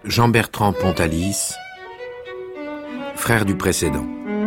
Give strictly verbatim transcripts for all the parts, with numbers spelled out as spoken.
Jean-Bertrand Pontalis, frère du précédent.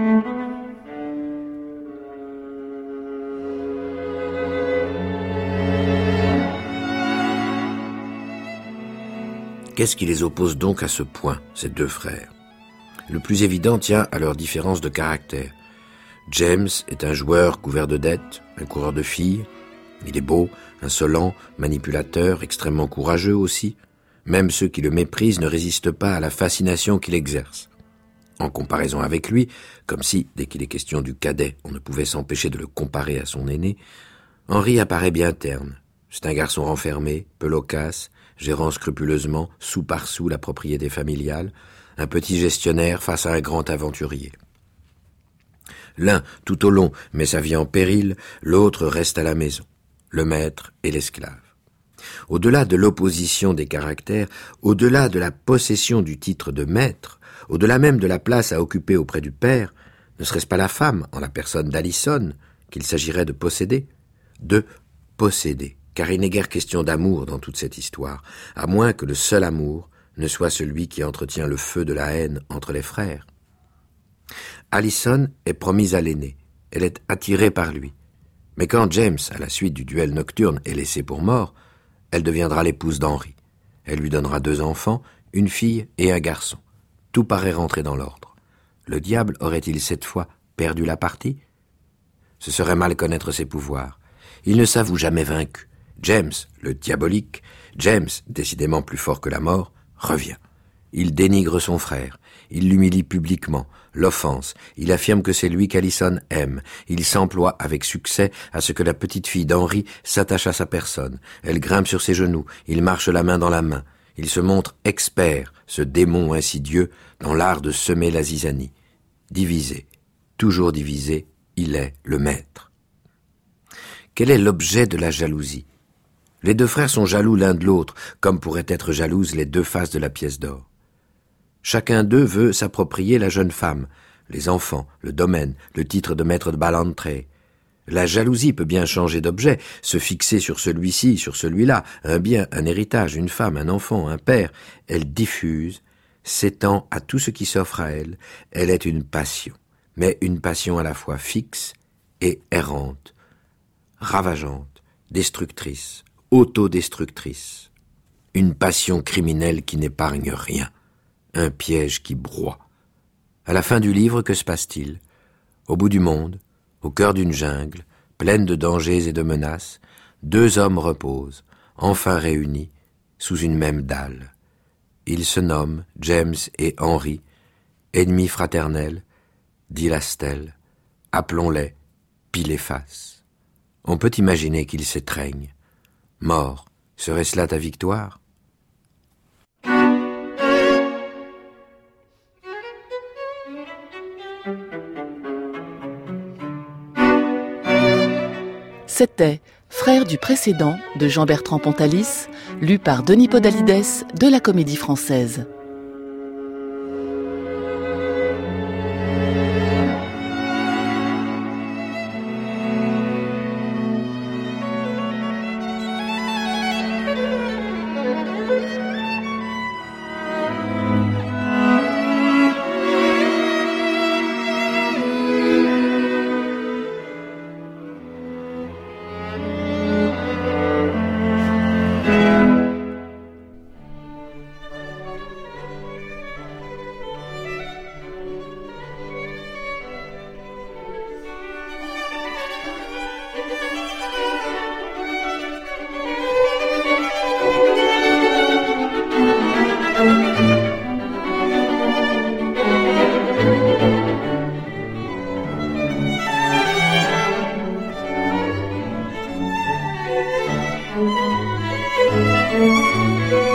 Qu'est-ce qui les oppose donc à ce point, ces deux frères? Le plus évident tient à leur différence de caractère. James est un joueur couvert de dettes, un coureur de filles. Il est beau, insolent, manipulateur, extrêmement courageux aussi. Même ceux qui le méprisent ne résistent pas à la fascination qu'il exerce. En comparaison avec lui, comme si, dès qu'il est question du cadet, on ne pouvait s'empêcher de le comparer à son aîné, Henri apparaît bien terne. C'est un garçon renfermé, peu loquace, gérant scrupuleusement, sou par sou, la propriété familiale, un petit gestionnaire face à un grand aventurier. L'un, tout au long, met sa vie en péril, l'autre reste à la maison, le maître et l'esclave. Au-delà de l'opposition des caractères, au-delà de la possession du titre de maître, au-delà même de la place à occuper auprès du père, ne serait-ce pas la femme, en la personne d'Alison, qu'il s'agirait de posséder? De posséder, car il n'est guère question d'amour dans toute cette histoire, à moins que le seul amour ne soit celui qui entretient le feu de la haine entre les frères. Alison est promise à l'aîné, elle est attirée par lui. Mais quand James, à la suite du duel nocturne, est laissé pour mort, elle deviendra l'épouse d'Henri. Elle lui donnera deux enfants, une fille et un garçon. Tout paraît rentrer dans l'ordre. Le diable aurait-il cette fois perdu la partie? Ce serait mal connaître ses pouvoirs. Il ne s'avoue jamais vaincu. James, le diabolique, James, décidément plus fort que la mort, revient. Il dénigre son frère, il l'humilie publiquement, l'offense, il affirme que c'est lui qu'Alison aime, il s'emploie avec succès à ce que la petite fille d'Henri s'attache à sa personne, elle grimpe sur ses genoux, il marche la main dans la main, il se montre expert, ce démon insidieux, dans l'art de semer la zizanie. Divisé, toujours divisé, il est le maître. Quel est l'objet de la jalousie? Les deux frères sont jaloux l'un de l'autre, comme pourraient être jalouses les deux faces de la pièce d'or. Chacun d'eux veut s'approprier la jeune femme, les enfants, le domaine, le titre de maître de Ballantrae. La jalousie peut bien changer d'objet, se fixer sur celui-ci, sur celui-là, un bien, un héritage, une femme, un enfant, un père. Elle diffuse, s'étend à tout ce qui s'offre à elle. Elle est une passion, mais une passion à la fois fixe et errante, ravageante, destructrice, autodestructrice. Une passion criminelle qui n'épargne rien. Un piège qui broie. À la fin du livre, que se passe-t-il? Au bout du monde, au cœur d'une jungle, pleine de dangers et de menaces, deux hommes reposent, enfin réunis, sous une même dalle. Ils se nomment James et Henri, ennemis fraternels, dit la stèle, appelons-les Pile-et-Face. On peut imaginer qu'ils s'étreignent. Mort, serait-ce là ta victoire? C'était Frère du précédent de Jean-Bertrand Pontalis, lu par Denis Podalides de la Comédie Française. Thank you.